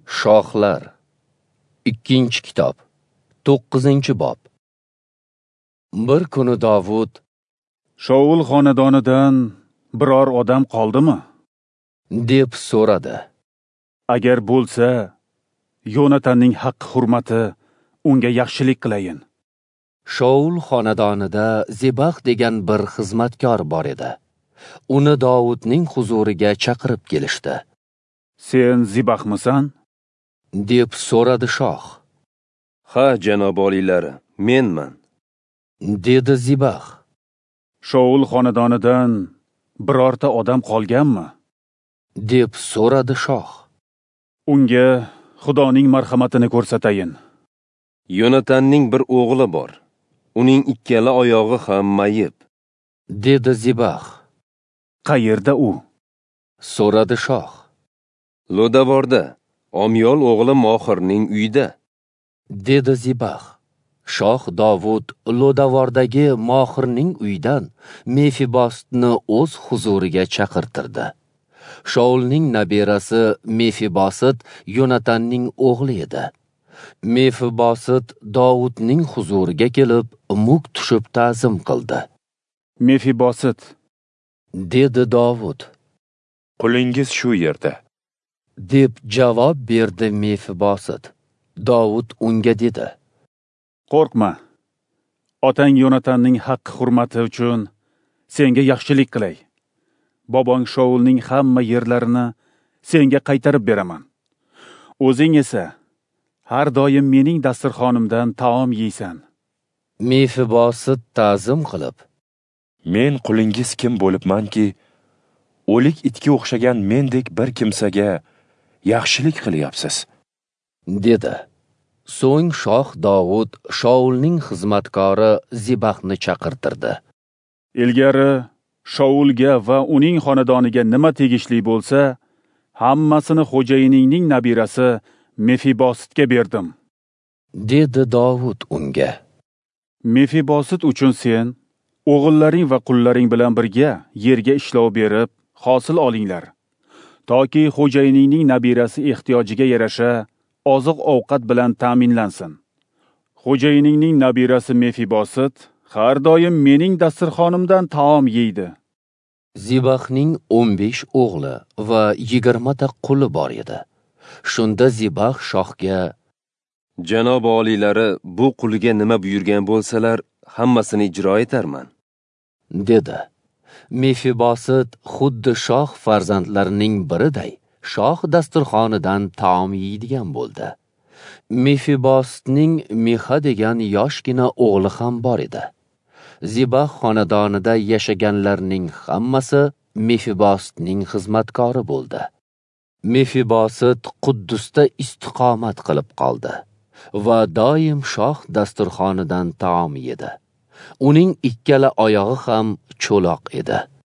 Shohlar 2-kitob 9-bob. Bir kuni Davud Shaul xonadonidan biror odam qoldimi? deb so'radi. Agar bo'lsa, Yonatanning haq-hurmati unga yaxshilik qilayin. Shaul xonadonida Zibah degan bir xizmatkor bor edi. Uni Davudning huzuriga chaqirib kelishdi. Sen Zibahmisan? deb so'radi shoh. Ha, janob oliylari, menman. dedi Zibah. Shaul xonadonidan birorta odam qolganmi? deb so'radi shoh. Unga Xudoning marhamatini ko'rsatayin. Yonatanning bir o'g'li bor. Uning ikkala oyog'i ham mayib. dedi Zibah. Qayerda u? so'radi shoh. Lodavorda, Omyol o'g'li Mohirning uyida. dedi Zibah. Shoh Davud Lodavordagi Mohirning uyidan Mefibositni o'z huzuriga chaqirtirdi. Shaulning nabirasi Mefibosit Yonatanning o'g'li edi. Mefibosit Davudning huzuriga kelib, muk tushib ta'zim qildi. Mefibosit, dedi Davud. Qulingiz shu yerda. deb javob berdi Mefibosit. Davud unga dedi. qo'rqma. Otang Yonatanning haq-hurmati uchun senga yaxshilik qilay. Bobong Shaulning hamma yerlarini senga qaytarib beraman. O'zing esa har doim mening dasturxonimdan taom yeysan. Mefibosit ta'zim qilib, Men qulingiz kim bo'libmanki, o'lik itga o'xshagan mendek bir kimsaga yaxshilik qilyapsiz? dedi. So'ng shoh Davud Shaulning xizmatkori Zibahni chaqirtirdi. Ilgari Shaulga va uning xonadoniga nima tegishli bo'lsa, hammasini xo'jayiningning nabirasi Mefibositga berdim. dedi Davud unga. Mefibosit uchun sen o'g'illaring va qullaring bilan birga yerga ishlov berib, hosil olinglar. Toki xo'jayiningning nabirasi ehtiyojiga yarasha oziq-ovqat bilan ta'minlansin. Xo'jayiningning nabirasi Mefibosit har doim mening dasturxonimdan taom yeydi. Zibahning 15 o'g'li va 20 ta quli bor edi. Shunda Zibah shohga, Janob oliylari, bu quliga nima buyurgan bo'lsalar, hammasini ijro etarman. dedi. Mefibosit xuddi shoh farzandlarining biriday shoh dasturxonidan taom yeydigan bo'ldi. Mefibositning Mixa degan yoshgina o'g'li ham bor edi. Zibah xonadonida yashaganlarning hammasi Mefibositning xizmatkori bo'ldi. Mefibosit Quddusda istiqomat qilib qoldi va doim shoh dasturxonidan taom yedi. Uning ikkala oyog'i ham cho'loq edi.